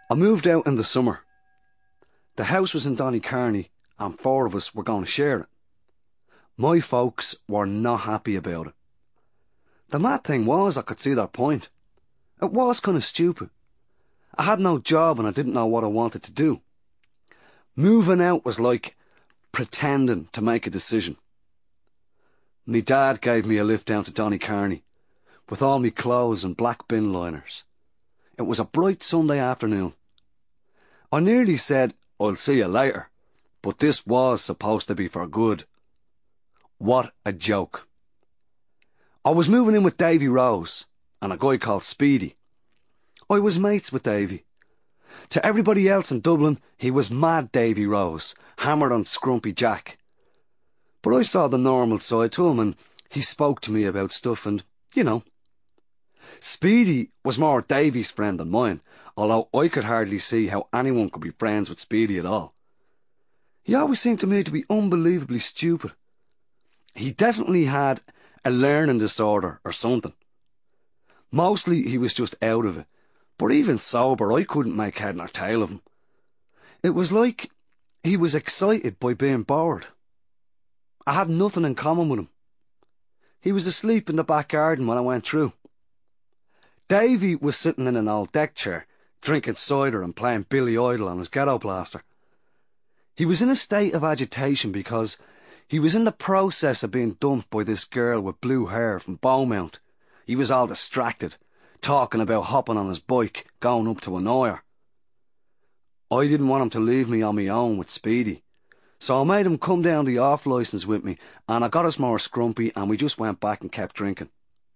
I moved out in the summer. The house was in Donnycarney and four of us were going to share it. My folks were not happy about it. The mad thing was I could see their point. It was kind of stupid. I had no job and I didn't know what I wanted to do. Moving out was like pretending to make a decision. Me dad gave me a lift down to Donnycarney with all me clothes and black bin liners. It was a bright Sunday afternoon. I nearly said, "I'll see you later," but this was supposed to be for good. What a joke. I was moving in with Davy Rose and a guy called Speedy. I was mates with Davy. To everybody else in Dublin, he was Mad Davy Rose, hammered on Scrumpy Jack. But I saw the normal side to him and he spoke to me about stuff and, you know. Speedy was more Davy's friend than mine, although I could hardly see how anyone could be friends with Speedy at all. He always seemed to me to be unbelievably stupid. He definitely had a learning disorder or something. Mostly he was just out of it, but even sober I couldn't make head nor tail of him. It was like he was excited by being bored. I had nothing in common with him. He was asleep in the back garden when I went through. Davy was sitting in an old deck chair, drinking cider and playing Billy Idol on his ghetto blaster. He was in a state of agitation because he was in the process of being dumped by this girl with blue hair from Beaumont. He was all distracted, talking about hopping on his bike, going up to annoy her. I didn't want him to leave me on my own with Speedy, so I made him come down the off licence with me and I got us more scrumpy and we just went back and kept drinking.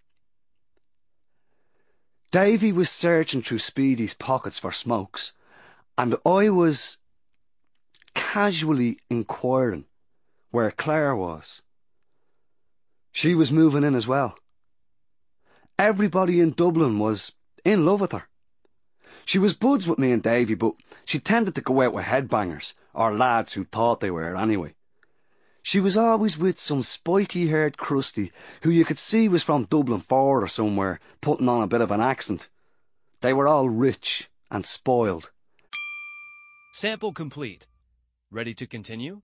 Davy was searching through Speedy's pockets for smokes, and I was casually inquiring where Claire was. She was moving in as well. Everybody in Dublin was in love with her. She was buds with me and Davy, but she tended to go out with headbangers, or lads who thought they were anyway. She was always with some spiky-haired crusty who you could see was from Dublin Ford or somewhere, putting on a bit of an accent. They were all rich and spoiled. Sample complete. Ready to continue?